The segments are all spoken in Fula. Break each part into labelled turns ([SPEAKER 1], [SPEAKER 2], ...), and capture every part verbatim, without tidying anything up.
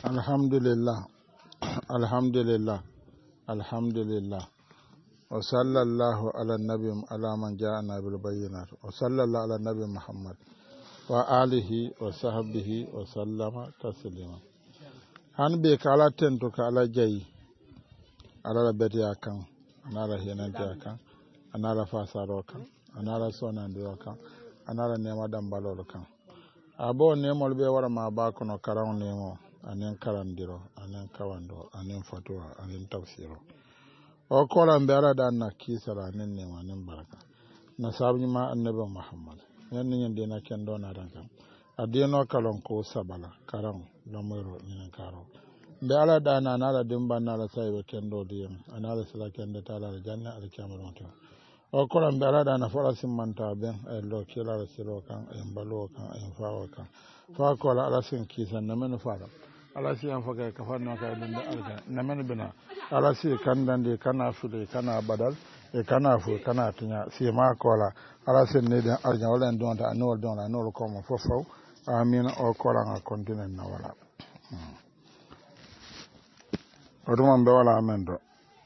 [SPEAKER 1] Alhamdulillah, alhamdulillah, alhamdulillah. Wa sallallahu ala nabi ala man ja'ana bil bayyinat. Wa sallallahu ala nabi Muhammad wa alihi wa sahbihi wa sallama taslima. Han be kala tento kala jayi. Ala beti akan, anala hinanti akan, anala fasaro kan, anala sonandi akan, anala nema dambalo kan. Abo nemo be wara ma ba kono karam nemo. Anen karandiro, anen kawando, anen fatwa, anen tafsiro. O kola mbera da na kisara anen nema anen baraka. Na sabi ma annabi Muhammad. Yan nin dina kendo na ranka. Adino kalon ko sabala, karam, lamero nin karo. Mbe ala da na na dimba na la sai kendo diyem, anala sala kendo tala la janna al kamaron to. O kola mbera da na fora simanta ben ay lo kila la siro kan, ay mbalo kan, ay fawo kan. Fa kola ala sin kisan na men fara. Ala si an faka ka fanno ka dum da alka na men bina ala si kan dan de kana fude kana badal e kana fu kana tinya si ma kola ala si ne den arja wala don ta anol don la nol ko mo fofo amin o kola nga continent na wala oduma mbe wala amendo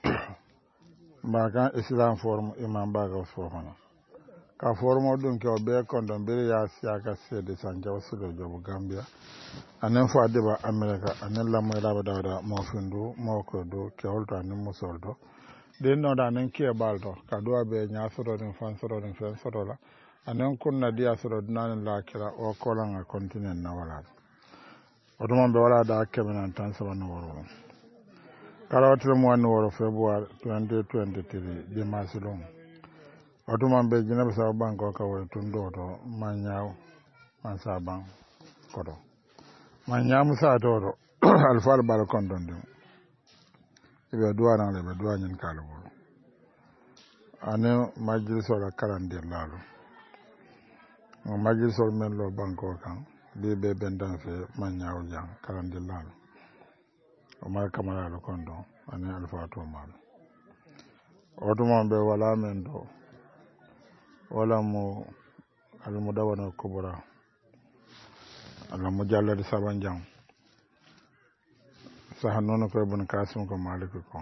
[SPEAKER 1] mbaga islam forum imam baga forum ka forum dun ke obe kondon bere ya si aka se de sanja wasudo jobu Gambia anen fo adeba America anen lamoy laba dawda mo findu mo ko do ke holto anen musoldo den no da anen ke baldo ka do be nya soro den fan soro den fen soro la anen kunna dia soro nan la kira o kolanga continent na wala oduma be wala da kemenan tan so no woro karawatul mo no woro February twenty twenty-three de masilon oduma be jinabe sa banko ka wo tundo to manyaw man saban kodo manyamu sa todo alfal bal kondon dum ibe duwana le be duwanyin kala bo ane majlis wala karande lalo mo majlis wala men lo banko kan bi be bendan fe manyaw jang karande lalo o ma kamara lo kondon ane alfa to mal oduma be wala men do wala mo al mudawana kubra ala mujallad sabanjang sahanono ko ibn Kasim ko malik ko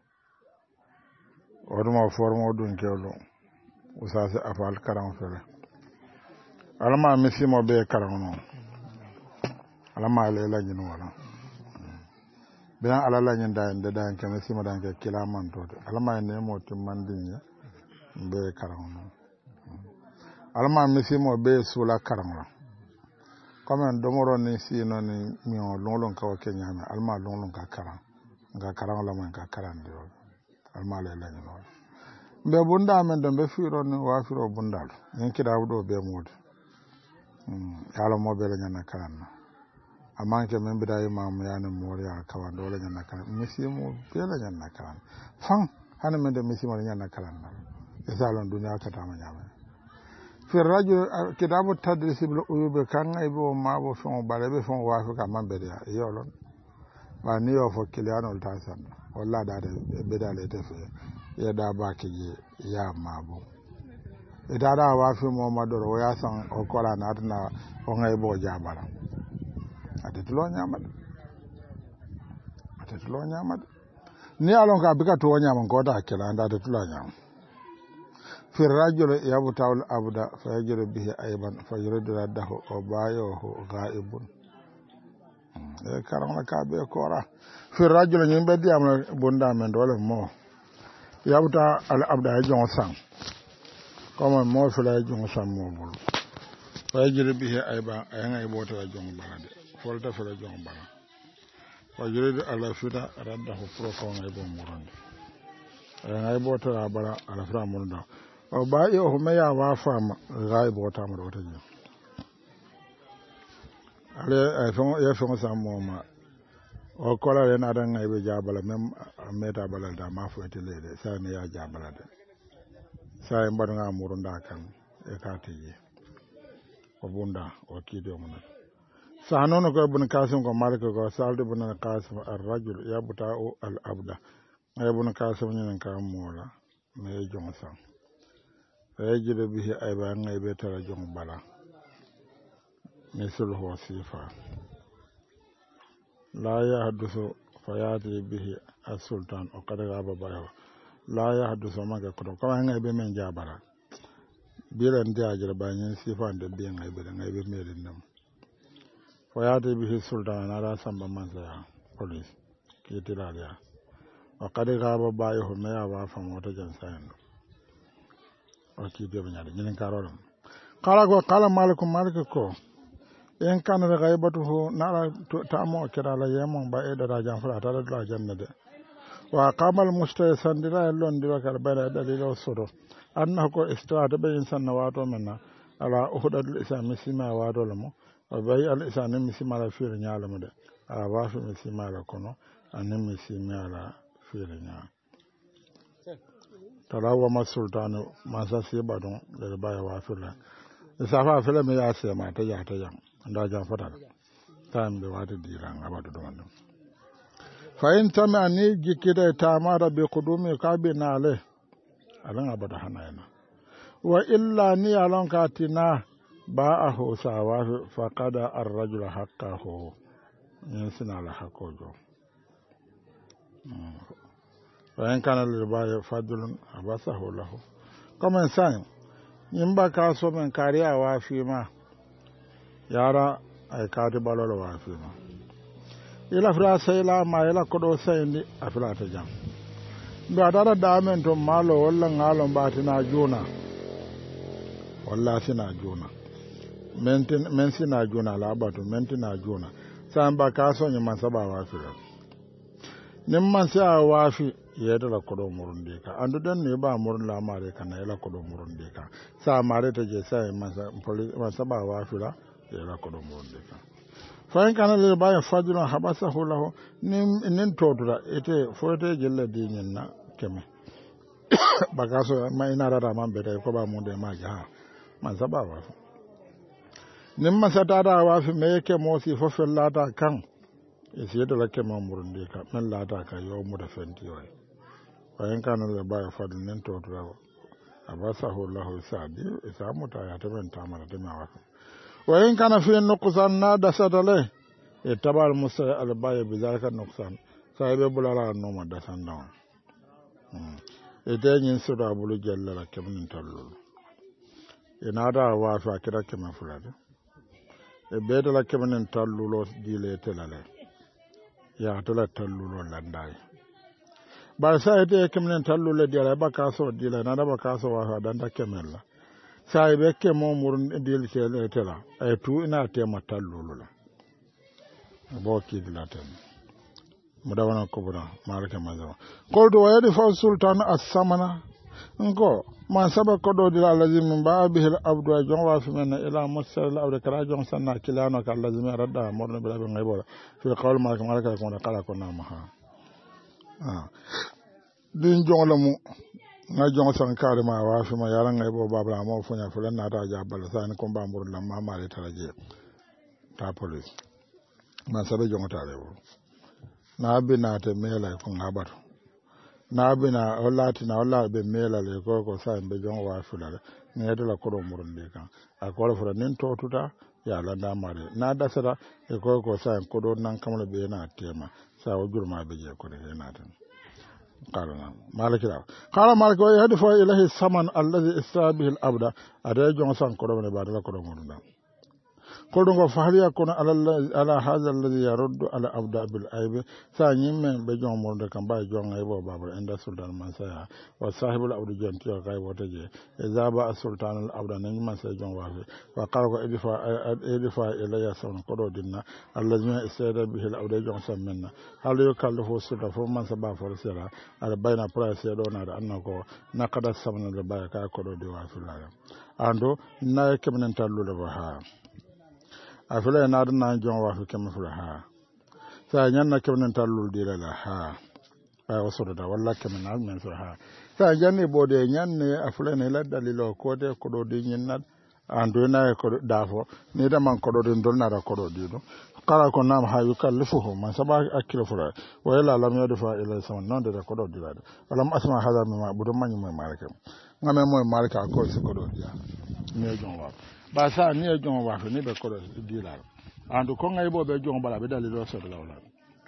[SPEAKER 1] oduma formo dun kewlo usase afal karam fele alama misimo be karam no alama le la nyino wala be ala la nyinda inde dan ke misimo dan ke kilaman to alama ne mo timmandin be karam no alama misimo be sula karam la comme domoro ni si no ni mi o lolon ka ke nyame alma lolon ka karan ga karan la man ka karan de alma le la ni no be bunda men do be firo ni wa firo bunda ni kida do be modi mm yalo mo be la nyana karan na amanke men bida imam ya ne mori ya ka wa do la nyana karan misi mo be la nyana karan fan hana men de misi mo nyana karan na e salon dunya ka ta ma nyame fi radio kitabu tadrisi bil uyube kan ay bo ma bo fon bale be fon wa ka man be ya yolon ba ni yo fo kiliano ta san walla da de be da le te fe ya da ba ki ya ma bo e da da wa fi mo ma do ya san o kola na na o ngai bo jabara ate tulo nyama ate tulo nyama ni alon ka bika to nyama ko da kila anda de tulo nyama في الرجل يبتع الأبد فيجر به أيضا فيرد رده وبايه غائب كرم كابي كورا في الرجل ينبدي أمر بندا من دولة مو يبتع الأبد يجون سام كما مو فلا يجون سام مو بلو فيجر به أيضا أين يبوت يجون بلد فلت فلا يجون بلد فيرد على فدا رده فروكون يبون مرند أين يبوت رابلا على فدا مرند o ba yo me ya wa fama gai bota mo rota ji ale e fon e fon sa mo ma o kola le na dan ngai be jabala mem meta balal da ma fo te le sa ne ya jabala de sa e mbad nga murunda kan e ka ti ji o bunda o kido mo na sa nono ko ibn Kasim ko malik ko salde ibn Kasim ar-rajul yabta al-abda ibn Kasim nyen kan mo la me jonsa yajire bihi ayba ngay be tara jong bala misul ho sifa la yahdusu fayati bihi as-sultan o kada ga babayo la yahdusu maga ko ko nga be men jabara bilan dia jira banyin sifan da biyan ngai be ngai be merin nam fayati bihi sultan ala samba manza police ki tilaliya o kada ga babayo me ya wa fa mota jan sayan o ki be nyade nyin karolam kala ko kala malikum malikako en kana da gaibatu ho na ta mo kira la yemon ba e da jan fara ta da jannade wa qamal mustaysan dira lon dira kal bala dalilo sodo anna ko istirata be insan na wato menna ala uhudal islam misima wato lamo wa bay al islam misima la fir nyaalama de ala wa fi misima la kono anem misima la fir nyaa talawa masultanu masa sibadon le baya wa fila isafa fila me ya se ma ta ya ta ya nda jan fata tam be wata diran abadu don nan fa in tama ni jikida ta mara be kudumi ka be na le alan abada hanayna wa illa ni alon katina ba a hosawa fa qada ar-rajul haqqahu yin sina la hakojo wa in kana lil ba'i fadlun abasahu lahu kuma san in ba ka so men kariya wa fi ma yara ay kadi balolo wa fi ma ila fra sai la ma ila kodo sai ndi afla ta jam ndo adara da men to malo walla ngalo batina juna walla sina juna mentin men sina juna la batu mentina juna san ba ka so ni man saba wa fi nim man sa wa fi yeda la kodo murunde ka andu dan ne ba murun la mare kana ila kodo murunde ka sa mare ta je sai man man saba wa fi la yela kodo murunde ka fa in kana le ba ya faduna habasahu lahu nim nin todura ete fote jelle dinin na keme bagaso ma ina rara man be ko ba mun de ma ja man saba wa nim ma sata da wa fi me yake mosi fo fe lata kan isi da lake ma murunde ka men lata ka yo mu da fenti wai fa in kana le ba ya fadun nin todura habasahu lahu sabi isa muta ya ta ben ta mara da ma wa wa in kana fi nuqsan na da sadale e tabal musa al baye bi zalika nuqsan sahibe bulala no ma da san dawn e de nyin suda bulu jalla kemnin tallu ina da wa fa kira kemen fulade e be da la kemnin tallu lo dile telale ya to la tallu lo landai ba sai de kemnin tallu le dile ba ka so dile na da ba ka so wa dan da kemella sai be ke mo murun dil ke tela ay tu ina te matallulu la bo ki dilaten mudawana ko bura marke mazawa ko do wayde fa sultan as-samana ngo ma saba ko do dila lazim min ba bihi al-abdu jon wa fi min ila musal al-abdu kala jon sanna kilano ka lazim radda morno bila be ngaybo fi qawl ma ka marka ko kala ko na ma ha din jon la mu na jong san kare ma wa fi ma yaran ngai bo babla mo funya fulan na ta jabal san ko ba mur lam ma mare taraje ta police ma sabe jong ta rewo na bina te mela ko ngabar na bina olati na ola be mela le ko ko san be jong wa fi la ne de la ko do mur de kan a ko fura nin to tuta ya la da mare na da sara e ko ko san ko do nan kamala be na tema sa o jurma be je ko de na tan قال مالك لا قال مالك يهدف إليه الثمن الذي استرى به الأبد أريد سان كرم بعد لا كرم مرنا قلنا فهل يكون على على هذا الذي يرد على أبدا بالعيب ثاني من بجون مرنا كم باي جون عيب وبابر عند السلطان منسيا وصاحب الأبد جون تيا كاي وتجي إذا با السلطان الأبد نجم منسيا جون وافي وقال إدفع إدفع إليه سان كرو دينا الذي استرى به الأبد جون سمنا هل يكلف السلطان فمن سبا فرسلا على بين برايس يدون على أنه نقد الثمن الباي كاي كرو دي وافي لا ando na kemnen tallu le ha afele na na jon wa fi kem fula ha sa nyanna kemnen tallu di la ha ba wasodo da walla kemen na men so ha sa janne bode nyanne afele ne la dalilo ko de ko do di nyinnat ando na ko dafo ni da man ko do den dol na da ko do di do kala ko nam ha yukallifuhu man saba akilo fula wa ila lam yadfa ila sama non de ko do di la wala asma hada ma budo man mo malaka ngame mo malaka ko se ko do di ne jon wa ba sa ne jon wa ni be ko do di la andu ko ngay bo be jon bala be dalilo so do la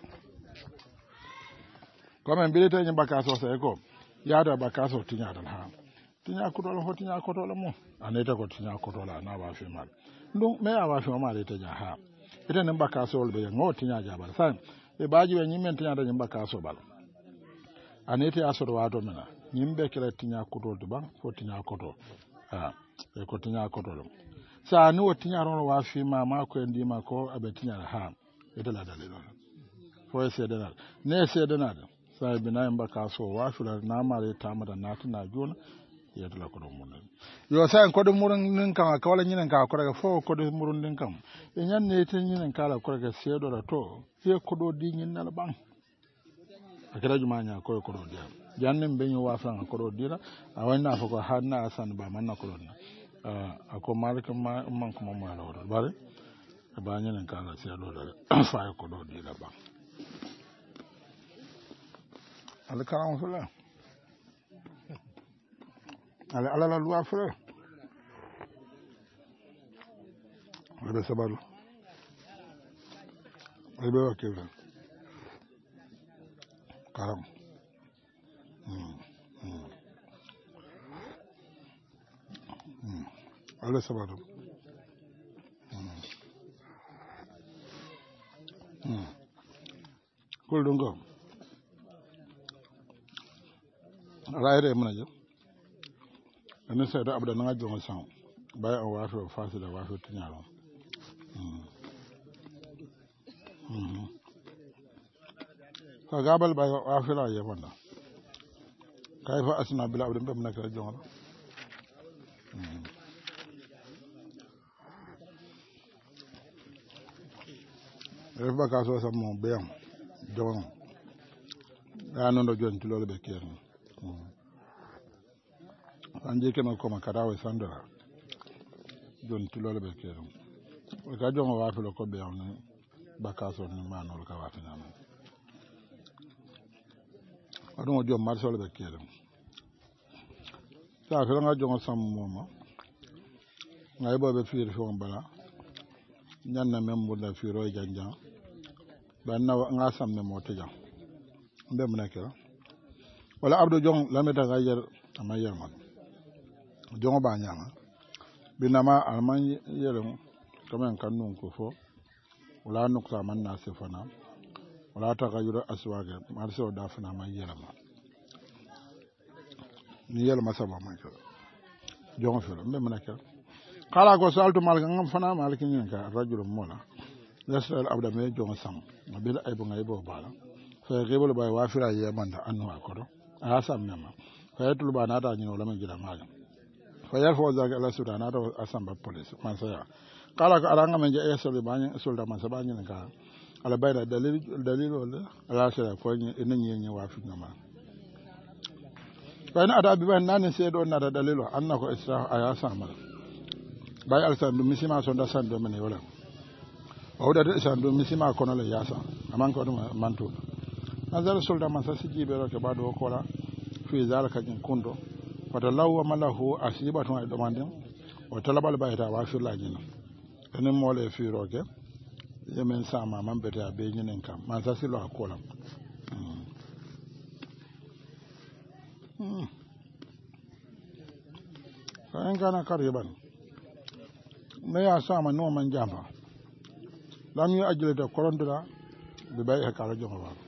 [SPEAKER 1] comme en bilite ni bakaso se ko yaada bakaso tinya dal ha tinya ko dol ho tinya ko dol mo aneta ko tinya ko dol na ba fi mal ndum me awa fi mal ite ja ha ite ne bakaso be ngo tinya ja bal sa e baaji be nyimen tinya da bakaso bal anete asodo wato mena nyimbe kala tinya ko dol ban fo tinya ko dol ha e ko tinya ko dol sa ni o tinya ron wa fi ma ma ko ndi ma ko abe tinya ha ite la dalilo fo e sedana ne sedana sai bina yamba kaso wa shula na mare ta mata na tuna jona ya dala ko don mun yo sai ko don murun nin kan ka wala nyinen ka ko daga fo ko don murun nin kan e nyan ne tin nyinen kala ko daga sedo da to sai ko do di nyin na ban akira juma nya ko ko do dia jannin ben yo wa fan ko do dira a wanna fa ko hanna asan ba man na ko don a ko malikum ma man kuma ma la bare ba nyinen kala sedo da fa ko do dira ba ala karam fula ala ala la loi fula ala sabalu ala be wakila karam hmm hmm ala sabalu hmm hmm kul dungo raire mun ajo ene sai da abda nga jonga san bay o wato fasi da wato tinyaro mm mm ka gabal bay o afira ye wanda kay fa asna bila abda mbem nak jonga mm ref ba ka so sam mo beyam jonga ya non do jonti lolu be kër anje ke ma ko ma karawe sandara jon tulole be kerum o ka jongo wa filo ko be on bakaso ni manol ka wa fina no adon jom marsol be kerum sa filo nga jongo sam moma ngay bo be fiir fo bala nyanna membu da fiiro janjan banna nga sam ne mo teja mbem nakira wala abdo jong lameta gayer amayar man jongo ba nyama binama alman yelem kamen kanun ko fo wala nukta man na sefana wala ta gayura aswaga marso da fana man yelema ni yelema saba man ko jongo felo mbe manaka kala ko saltu mal ngam fana mal kin ka rajul mola yasal abda me jongo sam bil ay bo ngay bo bala fa gebol bay wafira yemanda annu akodo asam mema fa tul ba nata ni wala man jira mal fayar fo zaga Allah subhanahu wa ta'ala asamba police man saya kala ko aranga men je esol bani solda man sabani ka ala bayda dalil dalil wala ala sala ko ni enni ni wa fi ngama bayna ada bi ban nan se do na da dalilo annako isra aya sama bay al san mi sima so da san do men wala o da san do mi sima ko no le yasa aman ko man to nazar solda man sa sijibe ro ke bado ko la fi zalika jin kundo wata lawa malahu asiba tun ay domandin o talabal bayta wa fi lajina enen mole fi roke yemen sama man beta be nyinen kam man sa silo akola mm kan kana kariban me ya sama no man jamba lam yu ajle de korondra be bay e kala jonga wa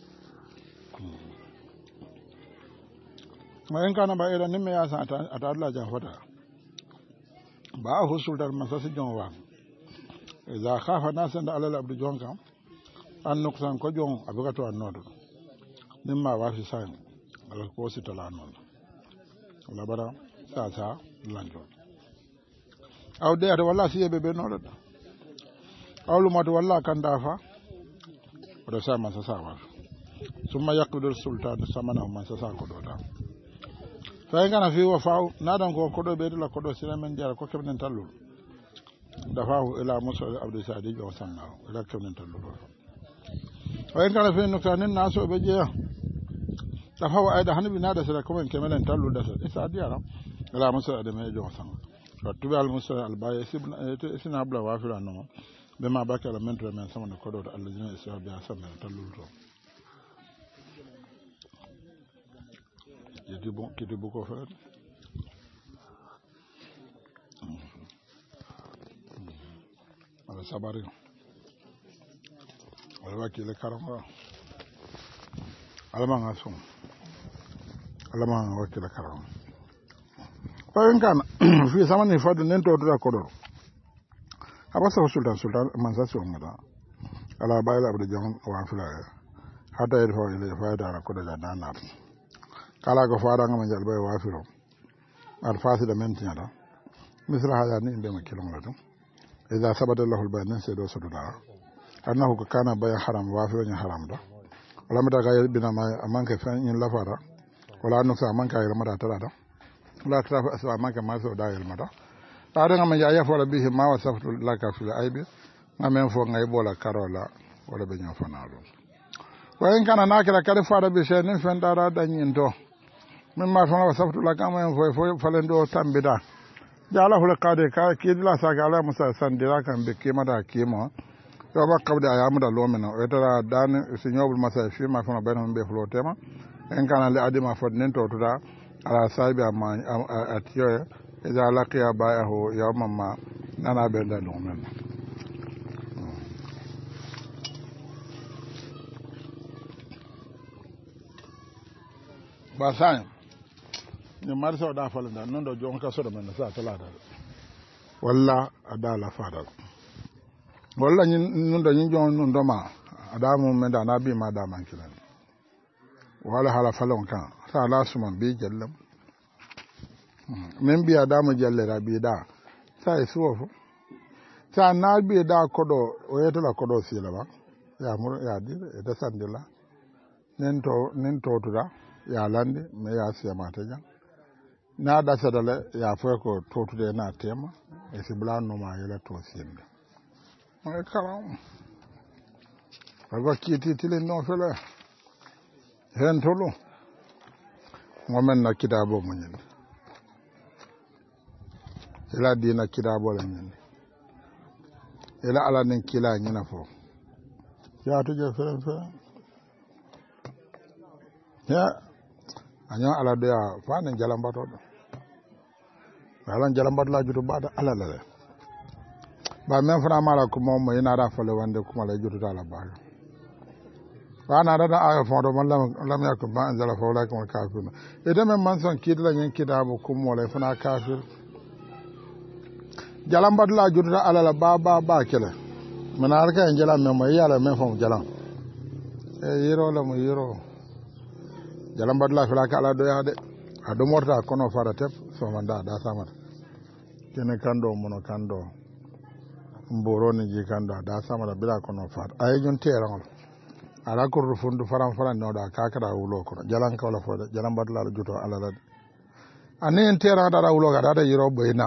[SPEAKER 1] mayen kana ba era nimme ya sa ata Allah ja hoda ba husul dar masasi jonwa za khafa nasan da alal abdu jonka an nuksan ko jon abuga to annodo nimma wa fi san ala ko sitala non wala bara sa sa lanjo aw de ata walla siye be be no da awlu mata walla kan dafa wala sa man sa sa wa summa yaqbidu sultan samana man sa sa ko do da fay ngana fi wa faaw nadan ko kodo be la kodo silamen diara ko kebnen tallul dafahu ila musa abdou sadi jo sanna ila kebnen tallul fay ngana fi no tanen naso be je dafahu ayda hanbi nada sira ko men kemenen tallul da isa diara ila musa ade me jo sanna to tubi al musa al baye sibna sina abla wa fira no be ma bakala men to men sama kodo da allah jina isa be asamna tallul to kiti bon kiti buko fa ala sabari ala wakile karamba ala manga sum ala manga wakile karamba bayan kana fi samani fadu nento dura kodoro abasa sultan sultan mansa ngada ala bayla abde jam wa fila hada yel fo ile faida na kodo da nana kala ko faada ngam jal bay wa filo al fasida men tinyata misra hada ni be ma kilon lado idha sabata lahu al bayan saydo sudura annahu kana bay haram wa filo ni haram da wala mata ga bina ma amanka fa in lafara wala no sa amanka yel mata tada la trafa aswa amanka ma so da yel mata ada ngam ya ya fola bihi ma wasaftu laka fil aibi ngamen fo ngay bola karola wala be nyo fanalo wayen kana nakira kare fara be shen fen dara danyin to min ma fa wasaftu laka ngamen fo fo falendo tambida jala hul qade ka kidla saka ala musa sandira kan be kima da kima yo ba kabda ayamu da lomina o tara dan signobul masa fi ma fa benam be flo tema en kana le adima fo nen to tuda ala sahibi amma atiyo ida laqiya ba'ahu yawman ma nana benda lumen ba sai ni marso da falanda non do jonka so do men sa talada walla adala fadal walla ni non do ni jon non do ma adamu men da nabi ma da man kilan wala hala falon kan sa la suman bi jallam men biya da mu jallera bi da sai suwofo sa na bi da kodo o yetala kodo sila ba ya mur ya di e da sandila nen to nen to tuda ya lande me ya siya mata jan na da sadale ya fo ko to tude na tema e sibla no ma yela to sinde o karam ba kiti tile no fela hen tolo ngomen na kitabo munyin ila dina kitabo la nyen ila ala nen kila nyina fo ya to je fere fere ya anyo ala do ya fa nen jalambato do ala jalambato la jutu bada ala la ba men fana mala ko mom mo ina ra fale wande kuma la jutu ala ba wa na da ayo fo do man lam lam yakun ba anzala fa wala kuma kafir idan men man son kidla nyen kitabo kuma wala fana kafir jalam badla jurda alala ba ba ba kele manar ka en jalam me yala me fam jalam e yiro la mo yiro jalam badla fala ka ala do ya de ado morta kono fara tep so manda da samata kene kando mono kando mboro ni ji kando da samata bila kono fara ay jon terangol ala ko rufundu faram faram no da ka kada wulo ko jalan ka wala fo jalam badla juto alala ani en terang da wulo ga da yiro boyna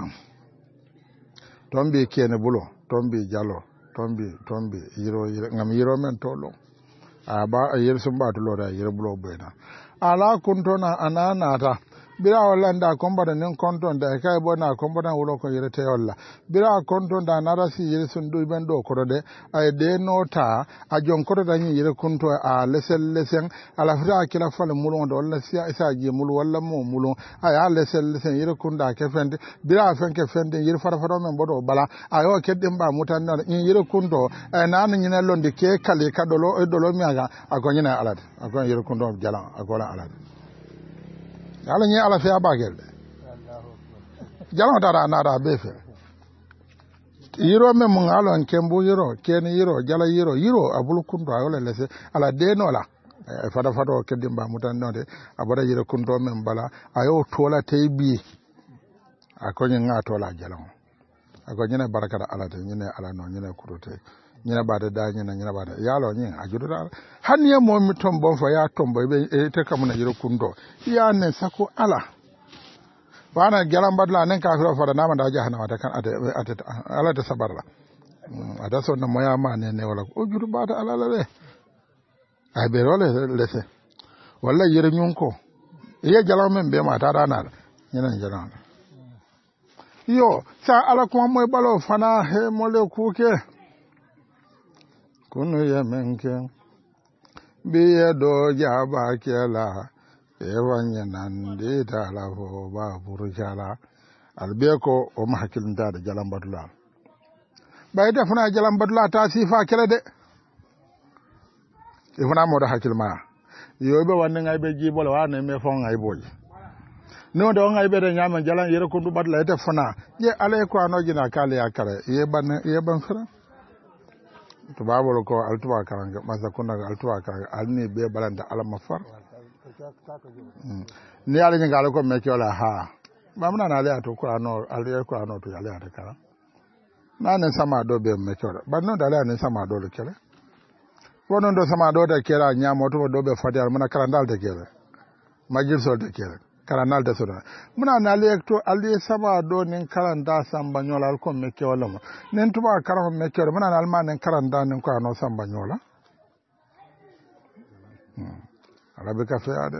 [SPEAKER 1] tombi kene bulo tombi jalo tombi tombi yiro ngam yiro men tolo aba yir sumba to lora yiro bulo bena ala kuntona anana ta bira wallanda kombada nen konton da kay bona kombada wulo ko yire te walla bira konton da narasi yire sundu ben do korode ay de nota a jon korode ni yire kunto a lesel lesen ala fra kila fal mulon do walla sia isa ji mul walla mo mulon ay a lesel lesen yire kunda ke fende bira fenke fende yire fara fara men bodo bala ayo kedde ba mutanna ni yire kunto ay nan ni ne londe ke kale kadolo e dolo miaga ago nyina alade ago yire kunto jalan agola alade ala ni ala fe abagel jalo dara nada befe yiro me mun alo en kembu yiro ken yiro jala yiro yiro abul kundo ayole lese ala denola e fada fado kedimba mutan node abara yiro kundo men bala ayo tola taybi akonye nga tola jalo akonye ne barakada ala te nyine ala no nyine kurote nyina bada da nyina nyina bada yalo nyin ajudu da haniye mo mi tombo fa ya tombo be e te kamuna yiro kundo ya ne sako ala wana galan badla nen ka fira fara nama da jahannama ta kan ata ata ala ta sabarla ada so na moya ma ne ne wala o judu bada ala la le ay be role lese walla yire nyunko ye galan men be ma ta dana nyina jalan yo sa ala ko moy balo fana he mole kuke kunu ya menke biye do jaba kela ewanye nande tala fo ba burjala albe ko o ma hakilinta da jalan badula bai da funa jalan badula ta sifa kire de ifuna mo da hakilma yobe wannan ai be jibol wa ne me fon ai boy no do ngai be de nyama jalan yere ko du badla ete funa je ale ko anoji na kale akare ye ban ye ban fara to babolo ko altuwa karanga masa kunna altuwa karanga alni be balanda alama far ni ala ni ngalo ko me kiola ha mamna na ale ato ko ano ale ko ano to ale ata kala na ne sama do be me kiola banno dale ne sama do le kele wonon do sama do de kera nyamo to do be fadi al mona karandal de kele majil sol de kele karandal de soda muna na ale to ale sama do nin karanda samba nyola al ko me kiola mo nen tuba karam me kiola muna na alma nen karanda nin ko ano samba nyola hmm arabe ka fe ade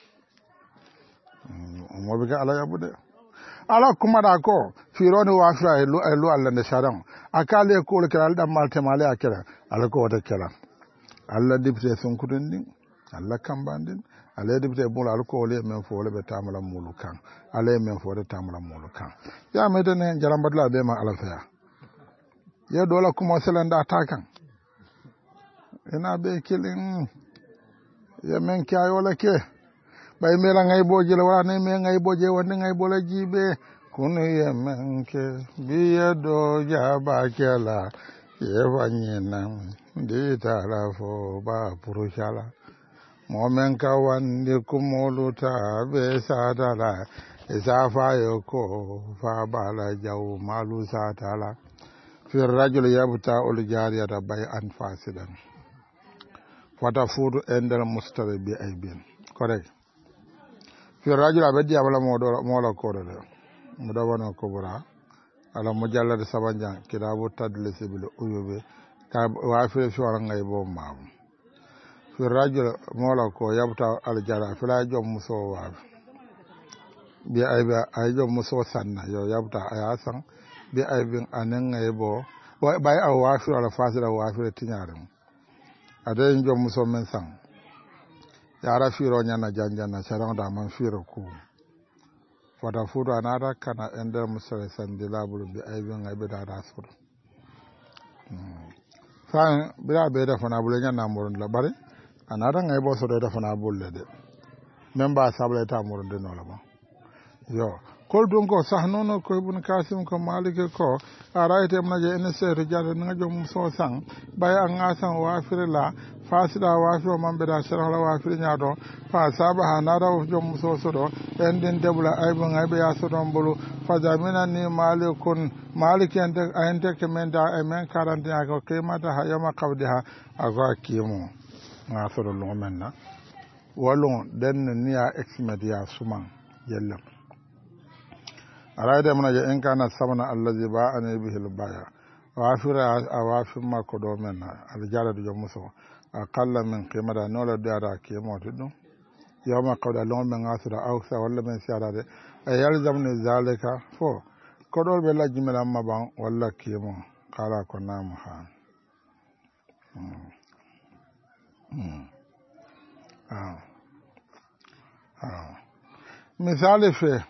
[SPEAKER 1] mo be ala yabude ala kuma da ko fironi wa fa elu elu alla ne sharam akale ko le kala dam malte male akira ala ko wata kala alla dipte sun kudin din alla kambandin ala dipte bula ala ko le men fo le be tamala mulukan ala men fo de tamala mulukan ya me de ne jaram badla be ma ala fa ya dola kuma selanda takan ina be kilin ya men kyayo la ke bay mela ngay boje la wala ne me ngay boje wonde ngay bola jibe kunu ye men ke biya do jaba kala ye wanyena de tala fo ba purushala momen ka wande kumoluta be sadala isafa yoko fa bala jaw malu satala fi rajul yabta ul jariyata bay an fasidan fata fudu endal mustari bi aybin correct fi rajul abadi abala modo mola kodo de muda wana kubra ala mujallad sabanjan kitabu tadlis bil uyube ka wa fi fi wala ngay bo mam fi rajul mola ko yabta al jara fi la jom muso wa bi ayba ay jom muso sanna yo yabta ayasan bi aybin anan ngay bo bay aw wa fi wala fasila wa fi tinyaram ade jom muso men sang yara firo nyana janjana sarang da man firo ku fata fudo anada kana ender musale sandi labulu bi aybin aybe da da sur fa bira be da fana bulu nyana murun la bari anada ngay bo so da fana bulle de memba sabla ta murun de no la ba yo kol dungo sahnono ko ibn kasim ko malike ko araite mnaje nsere jare ngajo muso sang bay an asan wa firla fasida wa fi man beda sharala wa fi nyaado fa sabaha nada of jom muso sodo endin debula aybe ngaybe ya sodon bulu fa jamina ni malikun maliken de ayente kemenda e men karante ko kemata ha yama qawdiha aga kimo nga sodo lo menna walon den niya exmedia suman yella araida muna je in kana samana allazi ba an bihil baya wa afira awafin ma ko do men aljara do muso aqalla min qimada nola dara ke mo tudum yawma qawda lon men asira awsa walla men siarade ay yalzamni zalika fo ko do be lajji mel amma ban walla ke mo kala ko namu ha hmm ah ah misali fe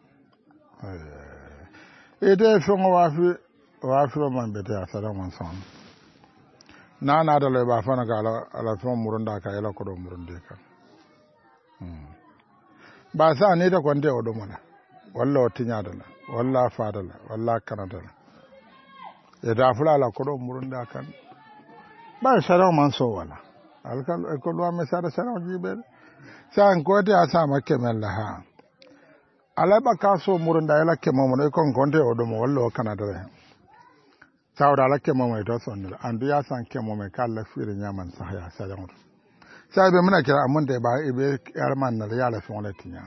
[SPEAKER 1] ede fongo wafi wafi man bete asara mon son na na da le ba fana ga ala ala fon murunda ka ela ko do murunde ka hmm ba sa ne da kwande o do mona walla o tinya dala walla fa dala walla kanada e da fula ala ko do murunda kan ba sara man so wala alkal ko do me sara sara jibe sa ko te asa makemel ha alaba kaso murunda yala kemo mo ko konde odo mo wallo kanada re tawda la kemo mo to sonno andu ya san kemo me kala fire nyaman sahaya salam sabe muna kira amunde ba ibe yarman na yala fon la tinya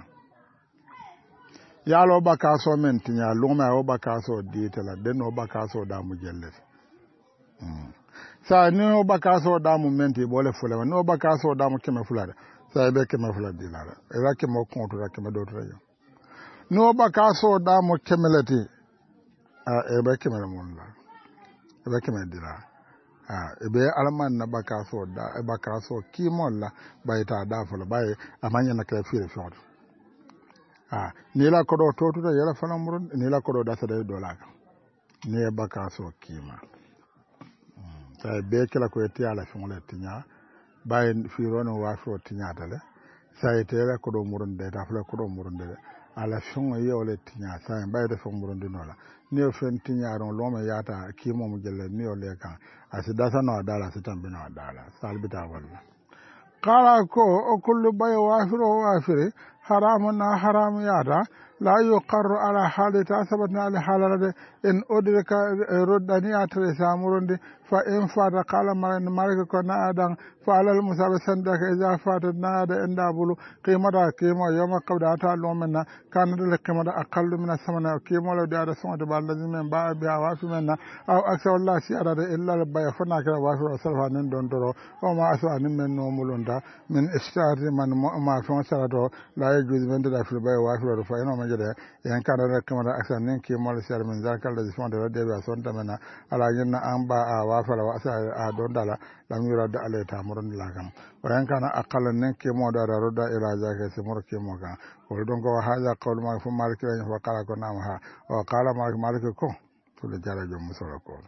[SPEAKER 1] yalo ba kaso men tinya luma o ba kaso ditela den o ba kaso da mu jelle mm sa ni o ba kaso da mu menti bole fula no ba kaso da mu keme fulada sa be keme fulada dilala e la kemo konto ra keme do to no ba kaso da mo kemelati a e ba kemel mon la e ba kemel dira ah be alman na bakaso da bakaso kimolla bayta da fala bay amanya na kay fire fiot ah ni la ko do to to yala fala murun ni la ko do da sada do la ni bakaso kima tay be kala ko ti ala fingole tinya bay firo no wa fo tinya dale say tere ko do murun de da fala ko do murun de ala fingo yole tinya say bay de fo murun de nola ni o fen tinya ron lo me yata kimo mu jelle ni o le kan asida sana dala sitambina dala salbita walla qala ko o kullu bay wa firo wa fire haramun na haram yata la yuqarru ala halita sabatna ala halade in udrika ruddani atre samurundi fa in fata qala maran maraka ko na adan fa alal musabe sandaka iza fata na ada enda bulu qimata qimo yoma qawda ta lomena kan dal qimata aqallu min samana qimo lo da sonde ballazi men ba bi awafi menna aw aksa wallahi si ada illa al bay fana kala wa fi salfa nen don doro o ma asa nin men no mulunda min istari man ma fi salato la yajuz men da fi bay wa fi fa ino majede yan kana da kamar aksa nin qimo lo sar min zakal da sonde de ba son tamena ala yinna amba a wa fa wa asa a don dala lam yurad alay tamurun lagam wayan kana aqalla nen ke mo da roda ila zaka se mor ke mo kan ko don ko haza qawl ma fu malik la fa qala ko nam ha wa qala malik malik ko to le jara jom musala ko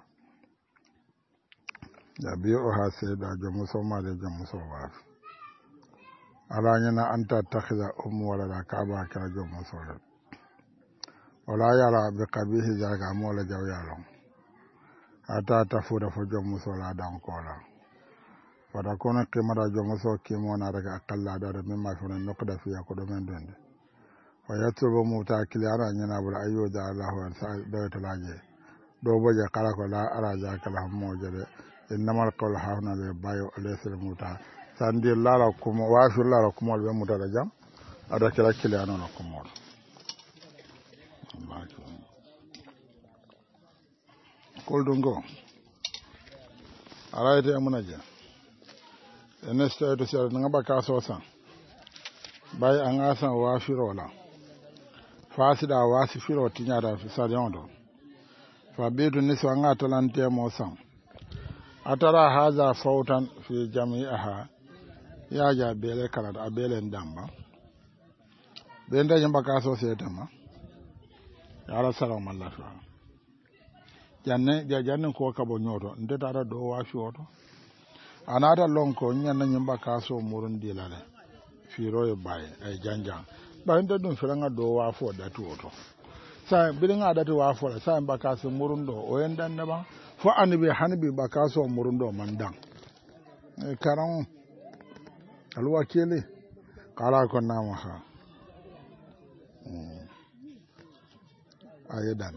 [SPEAKER 1] da bi o ha se da jom muso ma de jom muso wa ala nyana anta takhiza um wala da ka ba ka jom muso wala yara bi qabihi jaga mo la jaw yalon ata tafuda fo jom muso la dan ko la wada kono kemara jomo so kemo na daga akalla da da memma fona nokda fiya ko do men donde wa yatubu muta kilara nyana bul ayu da Allah wa sa do to laje do boje kala ko la ara ja kala mo jere innamal qawl hauna le bayo alaysa muta sandi lala kuma wa fi lala kuma be muta da jam ada kala kilana no kuma kol dongo araite amunaje ene sto to sel nga baka so san bay an asan wa firola fasida wa si firo tinya da fi sariondo fa bedu ni so nga talante mo san atara haza fautan fi jami'aha ya ja bele kala da bele ndamba benda yamba ka so setama yara salam Allah fa janne ja janne ko ka bo nyoto ndeta da do wa fi oto anata lonko nyanna nyimba kaso murundi lale firo e bay ay janjang ba nda dum firanga do wa fo datu oto sa bilinga datu wa fo sa mba kaso murundo o endan ne ba fo anbi hanbi ba kaso murundo mandang e karam alwa kele kala ko nama ha ayadan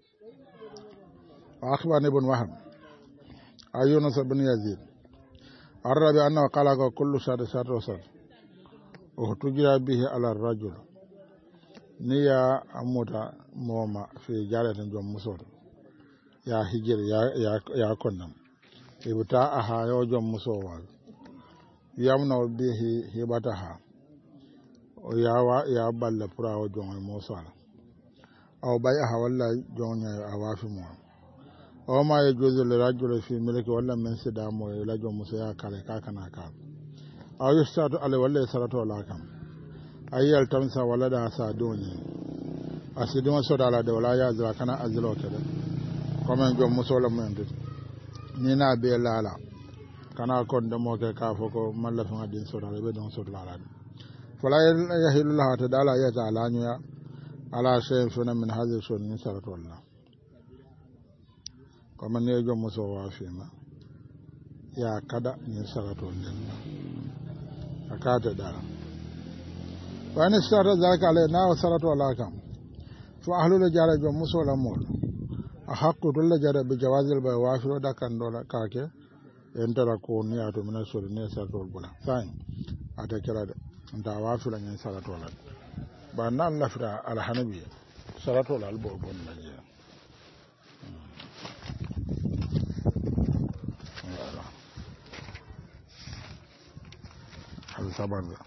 [SPEAKER 1] akhbani ibn wahab ayunus ibn yazid arabi anna qala ko kullu shar shar rasul o tujira bihi ala rajul niya amuta moma fi jaratan jom musor ya hijir ya ya ya konnam ibta aha yo jom musowa yamna bihi hibataha o yawa ya balla pura o jom musala aw bay aha walla jonya awafi mo o ma ye jozo le rajul fi miliki walla men sida mo la jom muso ya kale ka kana ka aw yustatu ale walla salatu la kam ayyal tamsa walla da sa doni asidon so dala de wala ya zira kana azilo kede comme jom muso la men dit ni na be lala kana kon de mo ke ka foko malla fa din so dala be don so dala fala yahilu la ta dala ya ta ala nya ala shay funa min hadhihi shun min salatu wallah kama ne jom muso wa fima ya kada ni salatu wallah akata da wani sara zalika alai na salatu wallah kam fa ahlul jara jom muso la mol a haqqu dul jara bi jawazil bay wa fi da kan dola kake entara ko ni ato mina so ne salatu wallah fine ata kala da wa fi la ni salatu wallah ba nan lafira alhanabi salatu wallah albo bon naje sabanza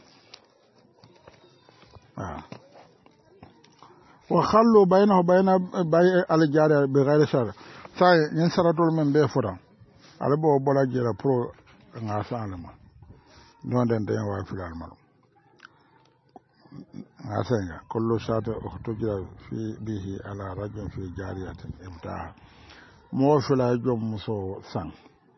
[SPEAKER 1] ah wa khallu baynahu bayna bay al jari bi ghayri shar sai yin saratul men be fura albo bola jira pro nga salama non den den wa filal mal ngasenga kullu shata uhtujra fi bihi ala rajul fi jariyatin ibtaha mo fila jom muso sang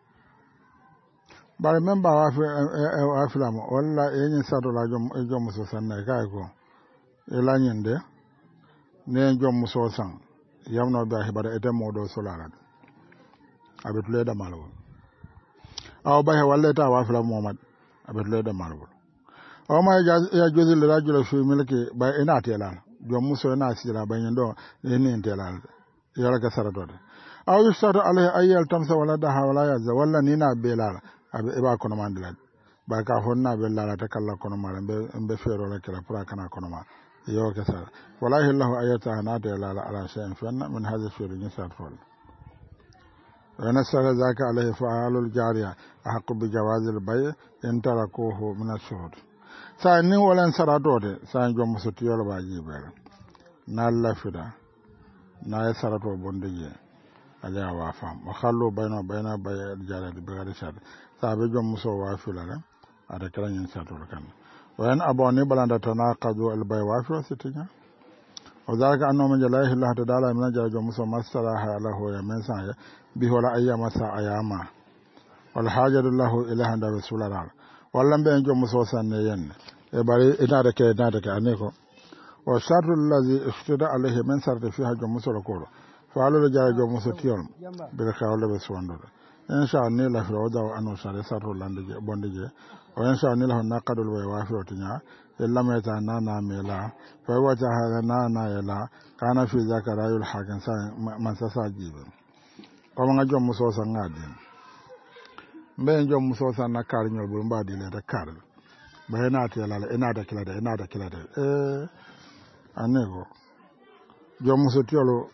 [SPEAKER 1] bare memba wa fi wa fila mo walla enyi sado la jom jom muso sang na kay ko ela nyinde ne jom muso sang yamno be hibara ete modo solara abet leda malwo aw bahe walla ta wa fila muhammad abet leda malwo aw ma ya jozi le rajul fi milki ba ina tela jom muso na sira banyen do ni tela yara ka sara do aw yusadu alayhi ayyal tamsa wala daha wala yazza walla nina belala abe ba kono mandala ba ka honna belala ta kala kono mala be be fero la kala pura kana kono ma yo ka sara wallahi allah ayata hanata la ala shay'in fa min hadha fi rijsat fal wa nasara zaka alayhi fa'alul jariya ahqqu bi jawazil bay' in tarakuhu min ash-shuhud sa ni wala sara dode sa jom so tiyolo ba jibel na lafida na sara to bondeje ala wa fam wa khallu bayna bayna bay al-jarad bi ghayri shart sa be jom so wa filala ada kala nyen satul kan wa an abani balanda tanaqadu al-bay wa fi sitinya wa zalika anna man jalahi allah ta'ala min jara jom so masaraha lahu ya men sa bi wala ayyama sa ayama wal hajatu lahu ilaha da rasulullah wallan be jom so sanne yen e bari ina da ke ina da ke aneko wa sharru allazi istada alayhi min sarti fiha jom so ko faalo jara jom muso tiyon be khawle be sondo insha Allah la fi wada anu sare sarro lande je bonde je o insha Allah la naqadul way wa fi otinya illa meta nana mela fa wata hada nana yala kana fi zakarayul hakan sa man sa sa jibe ko ma jom muso sa ngadi be jom muso sa na kar nyol bu mbadi le da kar be na te la ina da kila da ina da kila da eh anego jom muso tiyolo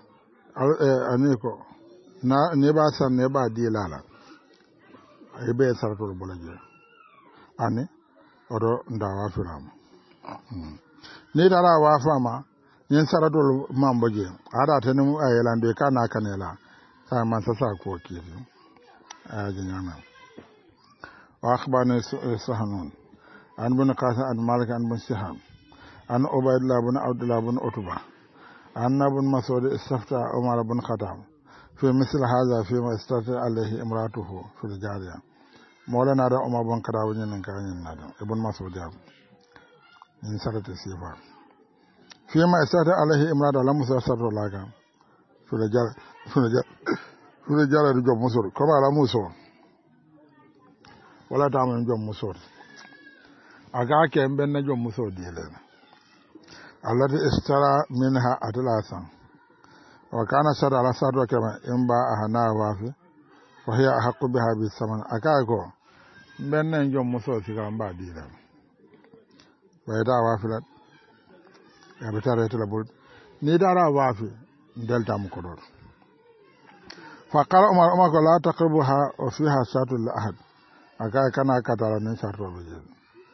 [SPEAKER 1] aniko na ne ba san ne ba di lala ay be sarto bolaje ani odo ndawa firam ni dara wa fama yin sarado mamboje ada tanu ayelande kana kanela sa man sa sa ko kiri ajanyama wa akhbana sahanun an bin qasa an malik an bin siham an ubaydullah bin abdullah bin utba أن ابن مسعود استفتى عمر بن الخطاب في مثل هذا فيما استفتى عليه امراته في الجارية مولانا دا عمر بن الخطاب نين كان نادم ابن مسعود من سرت السيفا فيما استفتى عليه امراته لم يستر لك في الجار في الجار في الجار جو مسعود كما لا مسعود ولا تعمل جو مسعود aga ke mbenna jo muso dilena الذي اشترى منها أدلاسا وكان شر على صدر كما إنبا أهنا وافي وهي أحق بها بالثمن أكاكو بأن نجوم مسوسي كما بعد ديلا ويدا وافي لد يبتار يتلبود نيدارا وافي دلتا مكرور فقال عمر عمر لا تقربها وفيها شرط لأحد أكاكو كان كتالا من شرط الرجل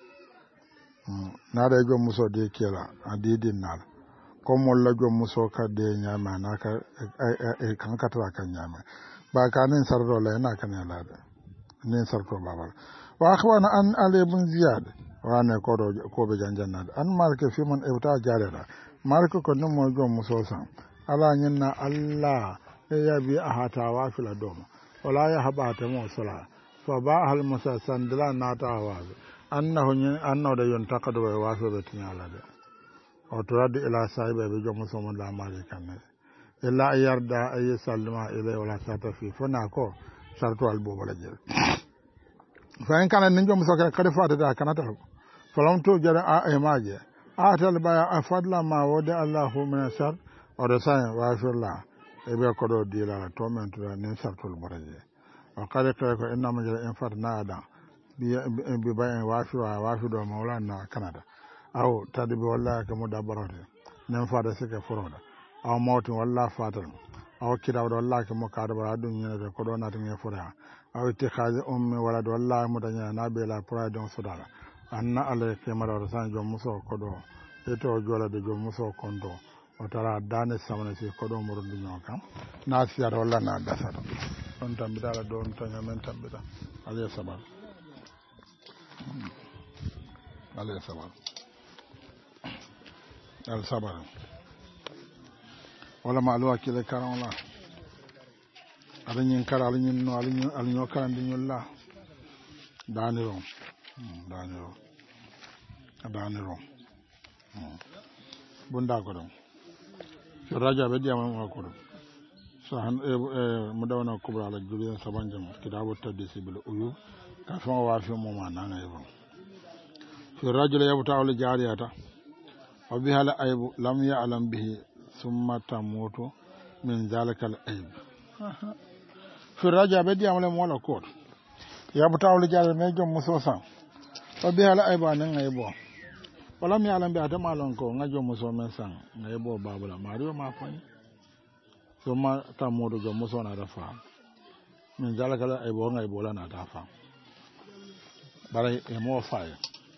[SPEAKER 1] na da jom muso de kela adidin nal comme la jom muso ka de nyama na ka e kan ka tra kan nyama ba ka nin sardo la na kan la da nin sardo babal wa akhwana an ali ibn ziyad wa ne ko do ko be janjanna an marke fi man ibta jarira marke ko no mo jom muso san ala nyinna allah e ya bi ahata wa fil dom wala ya habata mo sala fa ba hal musa sandla na ta wa annahu annahu da yon takadu wa waso be tinyala de o turadi ila sahiba be jomo somo la mali kanne illa yarda ay sallama ila wala sata fi fona ko sarto al bo wala jere fa en kana ninjo muso ka kare fata da kanata falam to jara a ay maje a tal ba afadla ma wada allahu min shar o da sai wa shalla e be ko do dila to men to ne sarto al boraje o kare ko inna majra in farna da bi bayan wafi wa wafi do maulana Canada aw tadi bi walla ka mo dabarote nan fada sike foroda aw mawtin walla fatal aw kida do walla ka mo kada bara dun nyene ko do natin e fora aw ittikhazi ummi wala do walla mo danya na be la pra don sudala anna ale ke mara san jom muso ko do eto jola de jom muso kondo o tara dane samane si ko do mo rondu nyokam na siya walla na dasado on tambita la don tanya men tambita ale sabar ale sabar al sabar wala ma alwa kile karon la ala nyin kara ala nyin no ala nyin ala nyo karan di nyulla daniro daniro daniro bunda ko don raja be diama ma ko don so han e mu dawna kubra ala juliya sabanjam kitabu tadisibil uyu ka fa wa fi mo ma nana yebo fi rajul yabuta wal jariyata wa biha la aybu lam ya'lam bihi summa tamutu min zalika al ayb fi raja be diama le mo la ko yabuta wal jariyata ne jom muso san wa biha la ayba nan aybo wala mi ya'lam bi atama lon ko ngajo muso men san aybo babula mario ma fani summa tamutu jom muso na rafa min zalika al aybo ngay bola na dafa bare e mo faye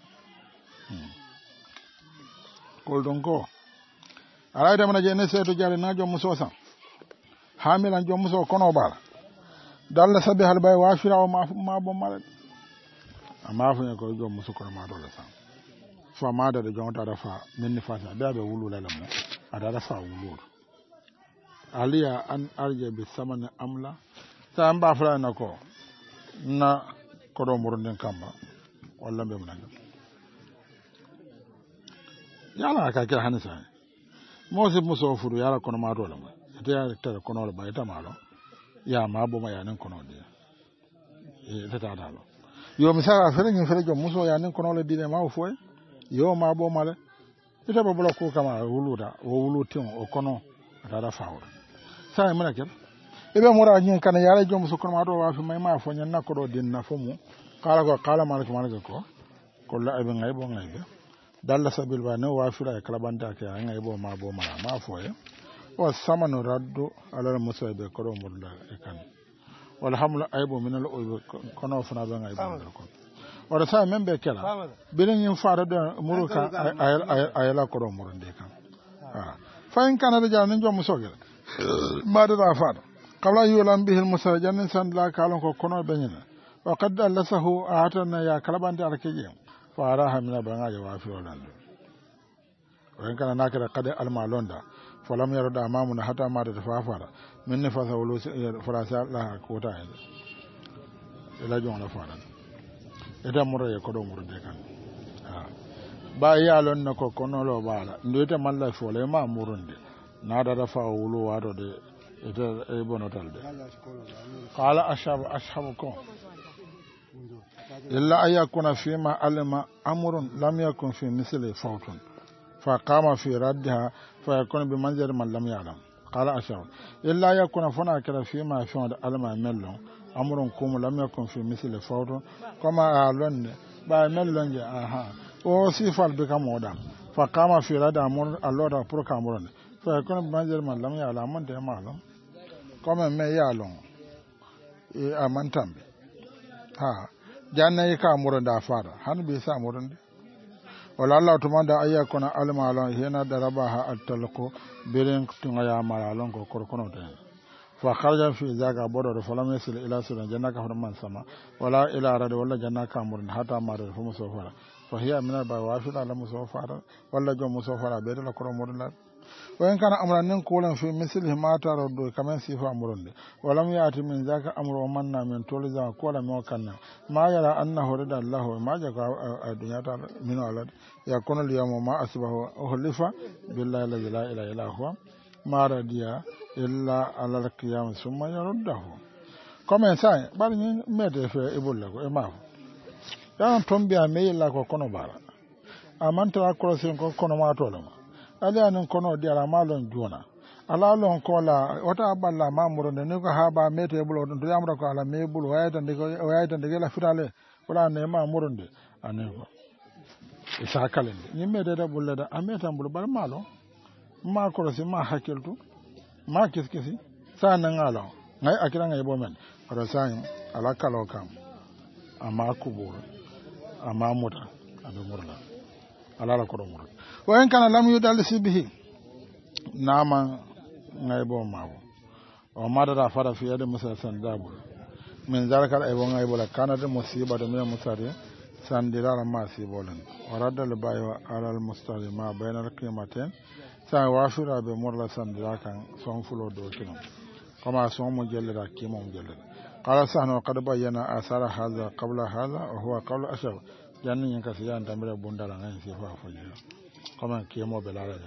[SPEAKER 1] kol don ko alay dem na je ne seeto jare na jom muso san hamilan jom muso kono bala dalla sabi hal bay wa fira ma ma bo mala amma fu ko jom muso kono ma dole san fa ma da jom ta rafa min ni fasa da be wulu la mo ada rafa wulu aliya an arje bi samana amla sa mba fara na ko na ko do murundin kamba walla be mun yala ka kira hanisa mosi muso furu yala kono ma dole ma ite ya tere kono le ba ita malo ya ma bo ma ya nan kono de e tata dalo yo misara fere ngi fere jom muso ya nan kono le dine ma fo yo ma bo ma le ita ba bolo ko kama wuluda wo wulutin o kono dara fawr sai mun akir ibe mura nyin kana yala jom muso kono ma do wa fi mai ma fo nyen na ko do din na fo mu kala ko kala mal ko mal ko ko la ibe ngai bo ngai be dalla sabil ba no wa fira kala banda ke ngai bo ma bo ma ma fo e wa samanu raddu ala musaybe ko do mulla e kan wal hamlu aybu min al uyb kono fana be ngai bo ko wala sa membe kala bilen yin fara do muruka ayala ko do murunde kan ah fa in kana da janin jom muso gel ma da fara qala yulam bihi al musajanin san la kalon ko kono be nyina wa qad allasahu atana ya kala banda arkeje faraha mina banga ya wafi wannan wayan kana nakira kada almalonda falam yarda amamuna hata ma da tafafara min nifasa wulu farasa la kota ila ila jona fara ida mura ya kodo murde kan ha ba ya lon na ko kono lo bala ndoita malla fole ma murunde na da rafa wulu wado de ita e bonotalde qala ashab ashabukum إلا أن يكون فيما علم أمر لم يكن في مثل فوت فقام في ردها فيكون بمنزل من لم يعلم قال أشعر إلا يكون فناك فيما فيما علم ملون أمر كم لم يكن في مثل فوت كما أعلن بملون جاءها وصف بك مودا فقام في ردها أمر الله برك أمرن فيكون بمنزل من لم يعلم من دم يعلم كما ما يعلم أمن تنبي ها janna yi ka murin da fara han bai sa murin da wala Allah tuma da ayyakuna almalon hina da rabaha at-talqu birin tunga ya maralon ko korkono da fa kharaja fi zaga bodo da falam yasil ila sunan janna ka man sama wala ila rad wala janna ka murin hata ma da fu musafara fa hiya min ba wa fi la musafara wala jom musafara be da ko murin la wayan kana amran nin kolan fi mislihi mata roddo kaman sifa amrunde walam yati min zaka amru manna min tolza kola mo kanna ma yara annahu rida allah ma jaka adunya ta min walad ya kunul yawma ma asbahu uhlifa billahi la ilaha illa huwa ma radiya illa ala alqiyam summa yaruddahu comme ça bari ni mede fe ibulla ko e ma dan tombi a meyla ko kono bara amanta ko sen ko kono ma tolama ala nan kono diara malon jona ala lon kola wata balla mamuro ne ko haba mete bulo don to yamra ko ala me bulo wayta de ko wayta de la fitale wala ne mamuro de anego isa kalende ni mede da bulle da ameta bulo bar malo ma ko si ma hakiltu ma kiskisi sanan ala ngai akira ngai bo men ro san ala kalo kam ama kubur ama muta abe murla ala la ko do murla wayan kana lam yudalisi bihi nama ngai bo mawo o madara fara fi yadi musa sandabu min zalika ay wonga ibola kanade musiba de min musari sandirara ma sibolen o raddal bayo alal mustari ma bainal qimaten sa wafira be morla sandira kan son fulo do kino kama son mo jellira kimo mo jellira qala sahnu qad bayyana asara hadha qabla hadha wa huwa qawlu ashab janni en kasi yan tamira bundala ngai si fa fa jira kama kimo be la la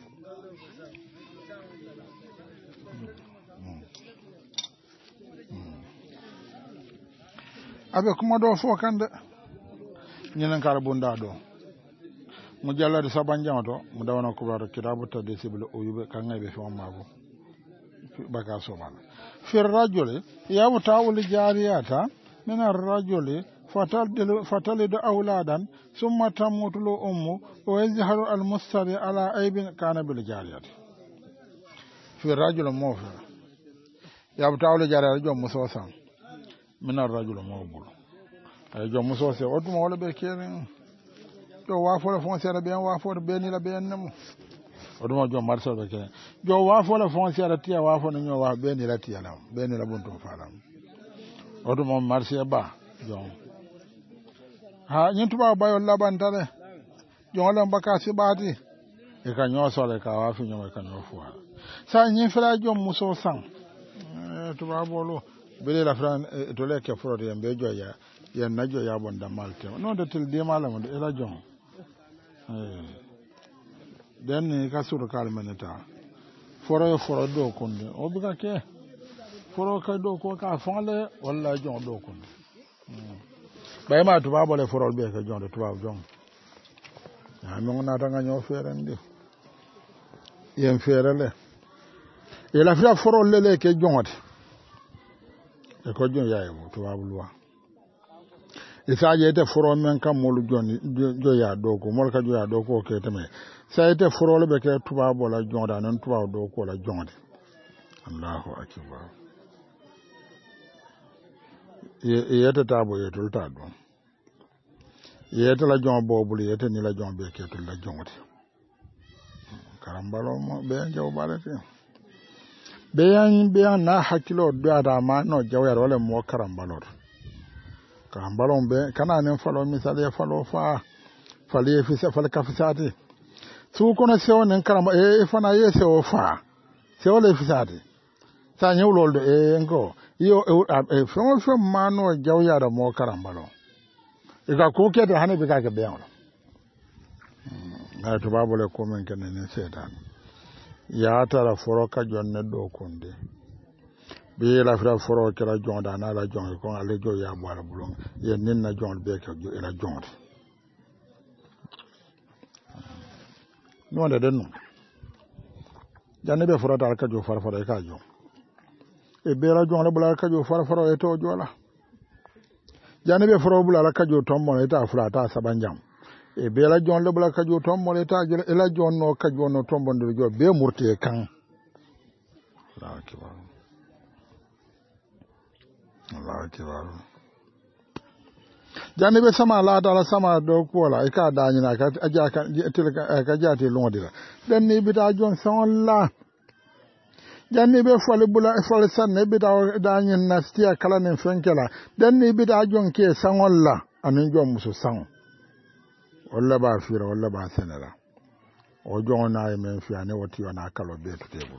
[SPEAKER 1] abe kuma do fo kande ñinen kala bunda do mu jallade sabanjama to mu dawana kubato kitabu tadde sible o yube kangayɓe fi mako baka somal fi rajuli yamu tawuli jariyata min arrajuli fatalidu auladan summa tamutulo ummu wa yazharu almustari ala aibin kana bil jariyati fi rajuli mofe yamu tawuli jariyata jom muso san min arrajuli mobul ay jom muso se oduma wala be keren do wafo foncière bien wafo be ni la be nemu oduma jom marso be keren jo wafo la foncière tiya wafo no nyo wa be ni la tiya la be ni la buntu falam oduma marché ba jom ha nyintu ba bayo labantale jom la mbaka si bati e ka nyo so le ka wafi nyo ka nyo fo sa nyin fra jom muso san to ba bolo bele la fran to le ke fro de be joya yen najo ya bonda malte no de til de malamo de la jon eh den ni ka sur kalmaneta foro foro do kunde o bi ka ke foro ka do ko ka fonle walla jon do kunde bay ma to babole foro be ka jon de to bab jon ha mi ngona ta nga nyo ferende yen ferele e la fira foro lele ke jonati e ko jon yaay mo to babulwa isaje ite furo men kam molu joni joya doko mol ka joya doko ke teme sa ite furo le be ke tuba bola jonda non tuba doko la jonde Allahu akbar ye yete tabo yetul tado yete la jon bobul yete ni la jon be ke tul la jonde karambalo mo be jaw balete be yan be na hakilo do ada ma no jawya wala mo karambalo kambalon be kana nen falo misali ya falo fa fali fi sa fal kafisati su kono sewo nen karamba e fana ye sewo fa sewo le fisati sa nyewlol do e ngo yo e fon fon mano jawya da mo karambalo e ka ko kete hane be ka ke be on na to babole ko men ken ne setan ya tara foro ka jonne do konde be la fra foro kera jonda na la jon ko ale jo ya boala bulon ye nin na jon be ka jo la jon no de den janne be foro dal ka jo far faro ka jo e be la jon la bula ka jo far faro e to jo la janne be foro bula ka jo tombo e ta fra ta sabanjam e be la jon la bula ka jo tombo e ta e la jon no ka jo no tombo ndo jo be murte kan la kiba Allah kibaru jani be sama la dala sama do ko la e ka dañi na ka aja ka til ka jati londira den ni bita jon son la jani be fole bula fole sanne bita dañi na stia kala nen fenkela den ni bita jon ke sanol la anin jon muso sang walla ba fira walla ba senela o jon na e men fi ane wati wana kalo be to tebul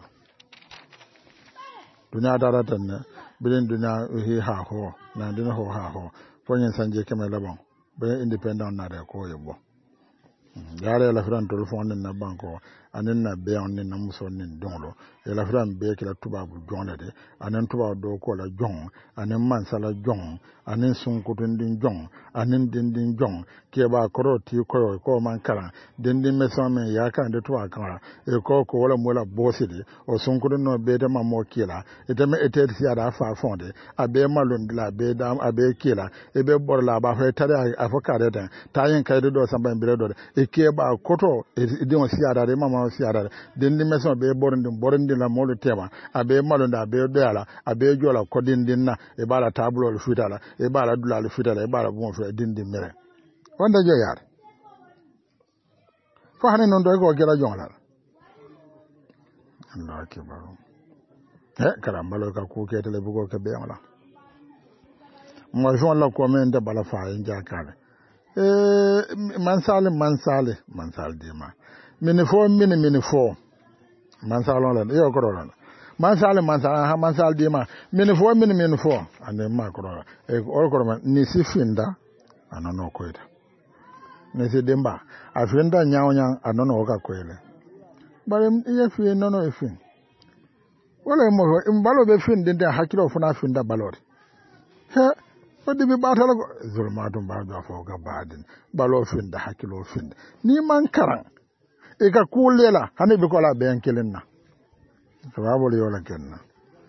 [SPEAKER 1] dunya dara tan bilen dunya he ha ho na dina ho ha ho fonyen sanje keme labon be independent na de ko yebo yare la fran tol fon na banko anen na be on na muso nin donlo e la fran be kila tubabu jonde de anen tuba do ko la jon anen man sala jon anen sun kutun din jon anen din din jon ke ba koro ti ko ko man kala din din meso men ya kan de tuba kan e ko ko wala mola bosidi o sun kutun no be de mamo kila e de me ete si ada fa fonde abe malon la be dam abe kila e be bor la ba fe tare afoka de ta yin kai do samba bire do e ke ba koto e de on si ada de mama si ada den di meso be borndi borndi la molu tema abe malonda abe doyala abe jola ko din dinna e bala tablo le futala e bala dula le futala e bala bon fe din din mere wanda jo yar fa hanen non do ko gela jongla Allah kibaru he karambalo ka ku ke tele bugo ke be wala mo so la ko men de bala fa en jakale e man sale man sale man sale de ma mini fo mini mini fo man sale la yo ko ron man sale man sale ha man sale de ma mini fo mini mini fo ane ma ko ron e o ko man ni si finda anono ko ida ni si demba a finda nyaaw nyang anono ka ko ile bare ye fi nono e fin wala mo mbalo be fin de hakilo funa finda balori he wadde ɓe ɓatala ko zulmatum mbaɗo fo ga baadin balo finde hakkilo finde ni man karan e ka kuulela hane ɓe kola ɓen kelenna sababol yola kenna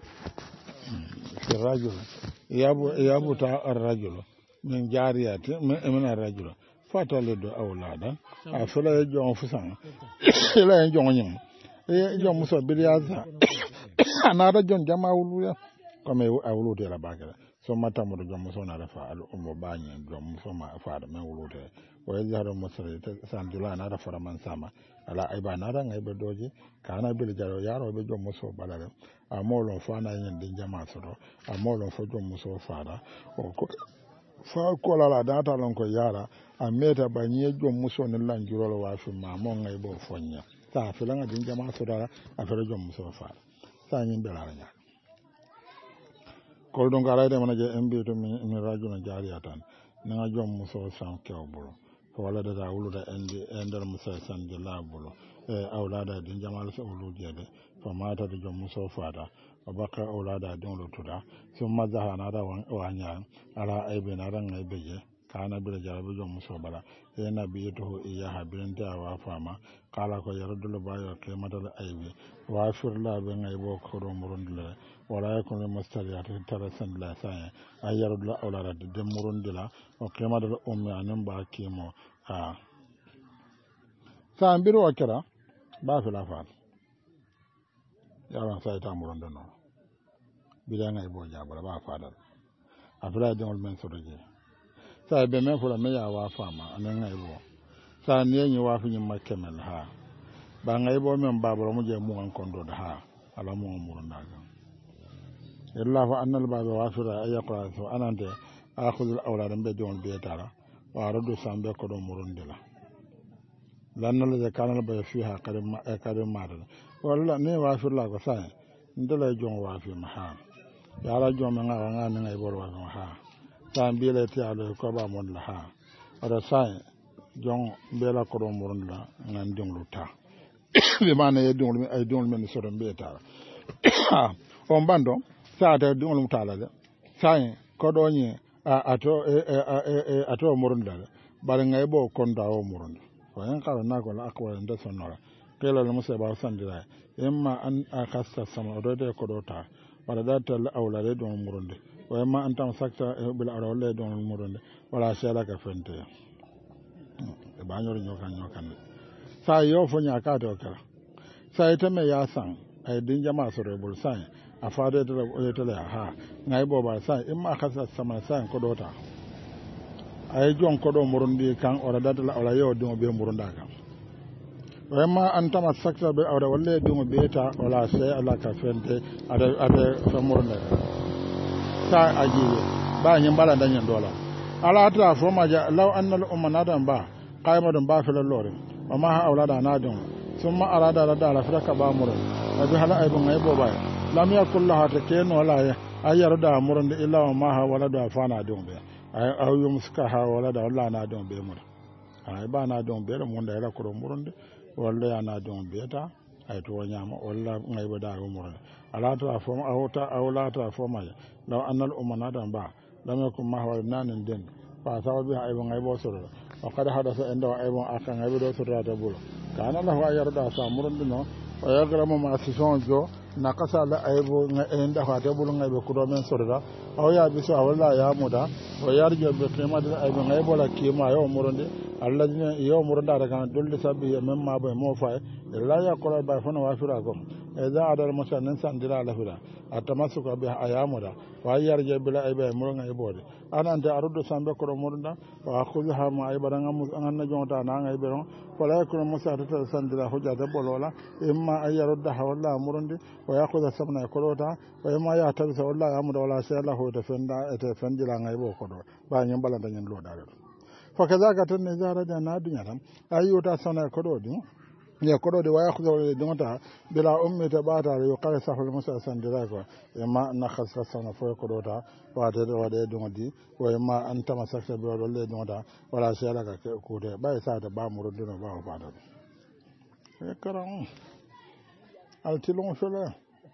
[SPEAKER 1] fi rajul yabu yabuta arrajulo min jariyati min arrajulo fatale do awlada a fela e jon fusan ela e jon nyin e jon muso biliyaza anada jon jama wuluya comme awlude la bagala so mata mo jom so na rafa al ummo bañi jom so ma faada men wulute o yazaro musri san dula na rafa man sama ala ay ba na ngay be doji kana bil jaro yaro be jom so balale a molo fana yin din jama so do a molo fo jom so faada o ko fa ko la data lon ko yara a meta bañi jom so ne lan juro wa fi ma mo ngay bo fonya ta fi la din jama so dara a fere jom so faada sa yin belala nya kol don garayde mana je embi to mi mi radio na jariya tan na jom muso san kewbulo ko wala da wuluda endi endal muso san de labulo e awlada din jamal so wuluje de to mata de jom muso fada abaka awlada din lutuda summa zahana da wanya ala aybe na ran aybe je kana bila jarabe jom muso bala e nabi to iya habinte awa fama kala ko yaradul bayo ke madal aybe wa firla be ngay bo ko do murundle wala yakun mustaliyat tarasan la sa ayarul awlara de murundila o ke madal ummi anan ba kimo ha sa mbiro wakira ba fi la fa yaran sai ta murunda no bila ngay bo jabala ba fadal afra de ol men sodoje sa be men fula me ya wa fama anan ngay bo sa ne nyi wa fi nyi makemel ha ba ngay bo men babaro mu je mu an kondo da ha ala mu murunda ga illa fa annal baba wafira ayaqra so anande akhudul awlad be don be tara wa radu sambe ko do murundila lannal de kanal ba fiha karim karim madal walla ne wafirla ko sa ndala jon wafi ma ha ya la jon ma nga nga ngay bor wa ma ha sa mbile ti alo ko ba mon la ha ora sa jon be la ko do murundila ngan dinglu ta be mana ye dinglu ay dinglu men so do be tara on bando saata dingol mutala de sai ko do nyi ato ato murunda bare ngay bo konda o murunda ko en kala na ko la akwa nda sonora kala la musa ba sandira emma an akassa sama do de ko do ta wala datal awlade do murunda wa emma an tam sakta bil awlade do murunda wala shala ka fente e ba nyoro nyokan nyokan sai yo fo nya ka do kala sai teme ya san ay din jama so rebul sai a fada da tele ha ngai bo ba sai in ma kasa sama sai ko dota ay jon ko do murundi kan ora dadala ora yo dum be murunda kan vraiment antama sakta be ora walle dum be ta wala sai ala ka fente ada ada fa murunda sa aji ba nyin bala danyen dola ala ta fo ma ja law annal umma nadan ba qaymadun ba fil lore wa ma ha aulada nadun summa arada rada ala fraka ba murun wa bi hala ay bo ngai bo ba lam yakul laha taken wala ayarda murun illa ma ha wala da fana dum be ay aw yumska ha wala da wala na dum be mur ay ba na dum be mun da ra ko murun wala ya na dum be ta ay to nyama wala ngai ba da murun ala ta fo awta awla ta fo ma law annal umana dan ba lam yakul ma ha nanin den fa sawabi ay bo ngai bo soro wa qad hadatha inda ay bo aka ngai do soro ta bulo kana lahu ayarda sa murun no o yagramu ma sison jo na kasa la aybo nda fa te bulu ngai be kudo men sorda aw ya biso wala ya muda o yarjo be kema de aybo ngai bola kema yo muronde alladina yo muronda daga dolli sabbi men ma be mo fa la ya kola ba fona wa fira ko idza adal musannin sandira lafira atamasuka bi ayamuda wa yarje bila aybe muranga ibode anante arudo sambe ko murda wa khudha ma aybara ngam anna jonta na ngay beron wala yakunu musata sandira hujjata bolola imma ayarudda hawalla murundi wa yakhudha sabna kolota wa imma ya tabisa walla yamuda wala shala ho de fenda ete fendira ngay bo ko do ba nyam balanda nyen lo dare fa kazaka tan ne zara da na dunya tan ayyuta sana ko do din ya kodo de waya khudo de donta bila ummi ta bata yo kala sahul musa sandira ko e ma na khassa sana fo kodo ta wa de wa de dondi wa ma anta masakta be do le donta wala shala ka ko de ba sa da ba muru dino ba fa da e karam al tilon fele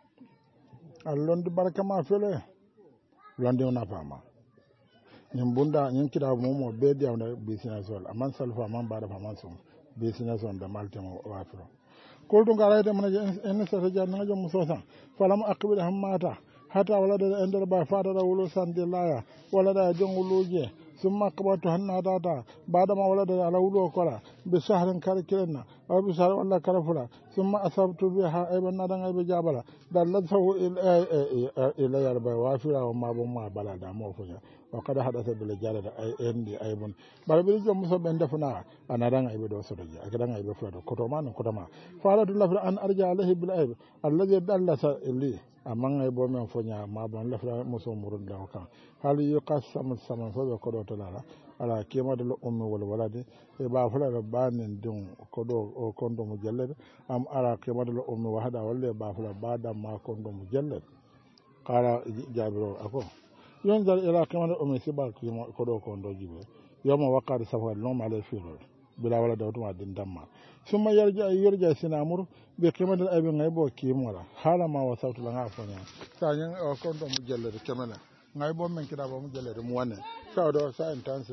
[SPEAKER 1] al londi baraka ma fele londi na fama nyim bunda nyin kida mo mo be dia na business wal aman salfa man ba da fama sun business on the maltemo wafro ko dum garayde man en sa ja na jom sosan falam aqbil hammata hata wala da endar ba fada da wulo sande laya wala da jonguluje summa qabatu hanna data bada ma wala da ala wulo kola bi shahrin karkirna aw bi shahr wala karafula summa asabtu biha ayban nadan aybe jabala dallathu ila yarba wafira wa ma bon ma bala da mo funya wa kada hadatha bil jalada ay endi aybun bar bi jom so ben defuna anadan aybe do so doji akadan aybe fulado koto man koto ma falatu lafra an arja alayhi bil ayb alladhi dallasa li amman aybo men funya ma bon lafra muso murun da kan hal yuqassam saman fo be kodo to lala ala kema de ummi wal walade e ba fulado banen dum kodo o kondo mu jellede am ala kema de ummi wahada walle ba fulado bada ma kondo mu jellede qala jabiro ako yonzal ila kema de ummi sibal kodo kondo jibe yoma waqad safar lom ala filo bila wala dawtu ma din damma summa yarja yarja sinamur be kema de abi ngay bo kimola hala ma wasawtu la nga fonya sa nyen o kondo mu jellede kemana ngay bo men kida bo mu jellede mu wane sa do sa intense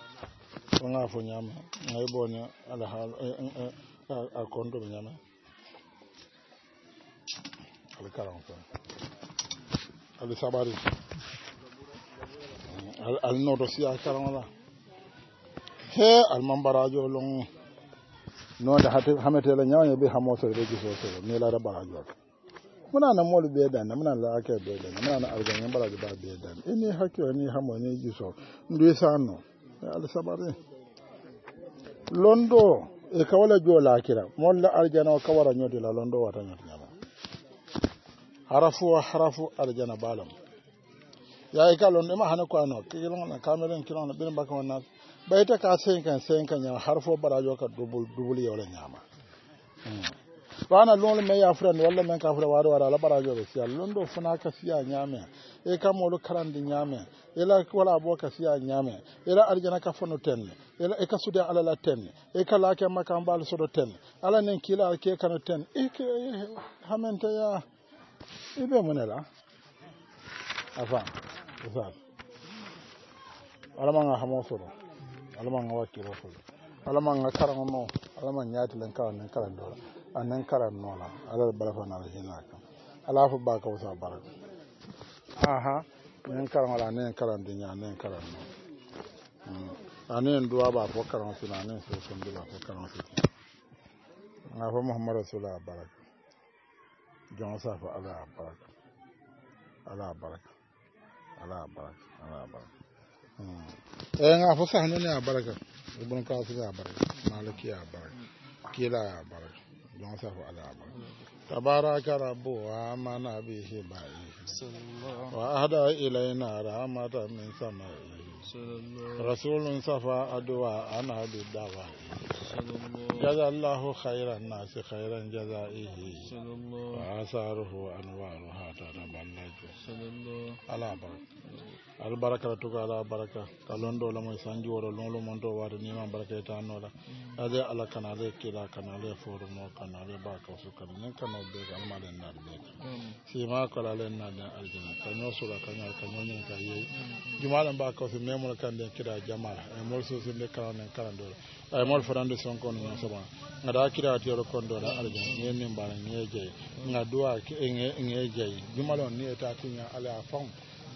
[SPEAKER 1] nga fo nyama ngay bo ne ala hal a kondo nyama ala karam fa ala sabari al al nodo si a karam la he al mambarajo long no da hate hamete la nyaanya be hamoso de giso so ne la da barajo muna na molu be dan muna la ake be dan muna na argan yan barajo ba be dan ini hakyo ni hamo ne giso ndu sano al sabari londo e kawala jola kira molla arjana o kawara nyoti la londo wata nyoti nyama harafu wa harafu arjana balam ya e kalon ma hana ko ano kilon na kameren kilon na bin baka wannan bayta ka sen kan sen kan nyama harfo barajo ka dubul dubul yola nyama wana lon me ya fran walla men ka fura waro wara la barajo be siya londo funa ka siya nyame e kamolu karandi nyame ela wala aboka siya nyame ela arjana ka fono ten ela e ka suda ala la ten e ka la ke makam bal sodo ten ala nen kila ke kan ten e ke hamenta ya ibe monela afa afa ala manga hamo sodo ala manga wakiro sodo ala manga karango no ala manga nyati len karan nen karan do anan karan no la ala barafa na hinaka ala fu ba ka usa barak aha nen karan ala nen karan dinya nen karan no anen duwa ba fo karan sina nen so so ndula fo karan sina nga fo muhammad rasulullah barak jon sa fa ala barak ala barak ala barak ala barak eh nga fo sa ne ya baraka ibn ka su ya baraka maliki ya baraka kila ya baraka jon sa fa ala barak tabaraka rabbu wa amana bihi ba'i wa ahda ilayna rahmatan min sama'i رسول صفا أدواء أنا بالدواء جزا الله خير الناس خيرا جزائه وآثاره أنوارها تتبلج على بركة البركة تقع على بركة كالون دولا ميسانجي ورا لونلو مونتو وارد نيمان بركة تانولا هذا على كنالي كلا كنالي فورمو كنالي باكا وسكر نين كنال بيك المال النار بيك سيما كلا لنا الجنة كنيو سورا كنيو كنيو نين كايي جمالا باكا وسمي mol kande kira jamal e mol so so le karan karan do ay mol farande son kon no soba ngada kira tioro kondo la arja nyen mbara nyeje ngadua nge ngeje jumalon ni eta tinya ala fon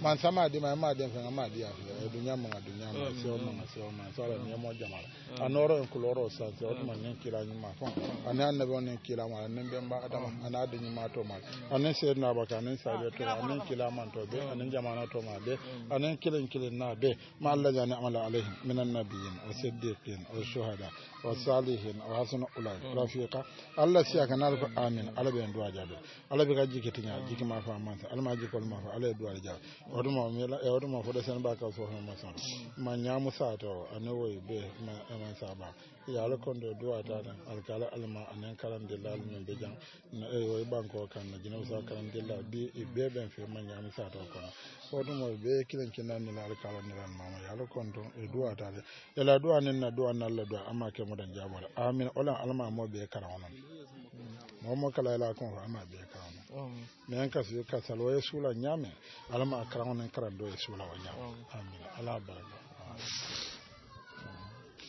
[SPEAKER 1] man sama di ma ma den fa ma di afi e dunya ma dunya ma se o ma se o ma so la ni mo jama anoro en kuloro sa se o ma nen kila ni ma fon ana annabi on kila ma nan be ba adama ana da ni ma to ma anan se na ba kanan sa be to anan kila man to be anan jama'a to ma be anan kilin kilin na be ma Allah ya ni'amala alaihim minan nabiyyin wa siddiqin wa shuhada wa salihin wa hasuna ulai rafiqa Allah siya kanal ko amin ala be ndo ajabe ala be gaji ketinya jiki ma fa man ala ma jikol ma fa ala do ajabe oduma mi la e oduma fo de sen ba ka so ho ma san ma nyamu sa to anowo be ma ma sa ba ya ala kondo do ata dan alkala alma anen karam de lal min be jang na e wo banko kan na jina sa karam de la bi e be ben fe ma nyamu sa to ko oduma be kilen kinan ni alkala ni ran mama ya ala kondo e do ata de e la do anen na do anal la do amma ke mo dan jabora amin olan alma mo be karawon mo mo kala la ko amma be karawon men ka su ka salo e sula nyame alma karawon karan do e sula wa nyame amin ala baraka